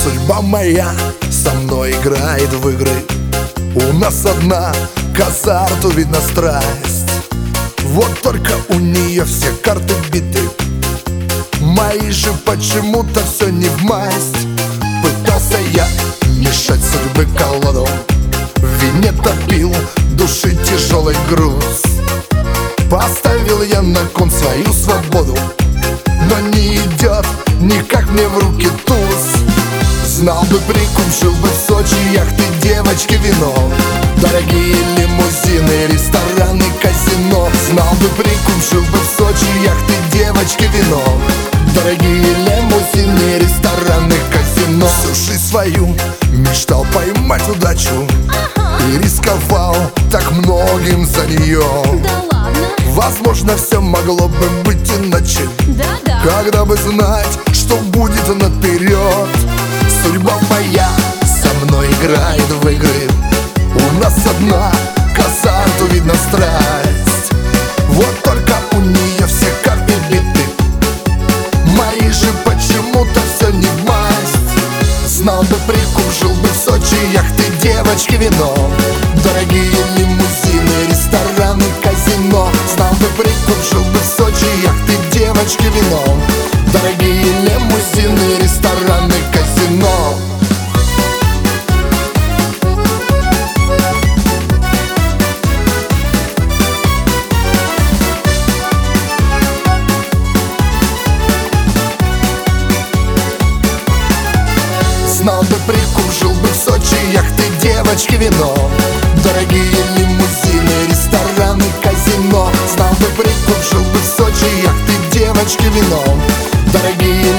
Судьба моя со мной играет в игры. У нас одна к азарту видна страсть. Вот только у нее все карты биты. Мои же почему-то все не в масть. Пытался я мешать судьбы колоду, в вине топил души тяжелый груз. Поставил я на кон свою свободу, но не идет никак мне в руки туз. Знал бы прикуп, жил бы в Сочи, яхты, девочки, вино, дорогие лимузины, рестораны, казино. Знал бы прикуп, жил бы в Сочи, яхты, девочки, вино, дорогие лимузины, рестораны, казино. Всю жизнь свою мечтал поймать удачу и рисковал так многим за нее. Да ладно? Возможно, все могло бы быть иначе, Да-да. когда бы знать, что будет наперед. Судьба моя со мной играет в игры. У нас одна к азарту видна страсть. Вот только у нее все карты биты. Мои же почему-то все не в масть. Знал бы прикуп, жил бы в Сочи, яхты, девочки, вино, дорогие лимузины, рестораны, казино. Знал бы прикуп, жил бы в Сочи, яхты, девочки, вино, дорогие лимузины, рестораны, казино. Знал бы прикуп, жил бы в Сочи, яхты, девочки, вино, дорогие лимузины, рестораны, казино. Знал бы прикуп, жил бы в Сочи, яхты, девочки, вино, дорогие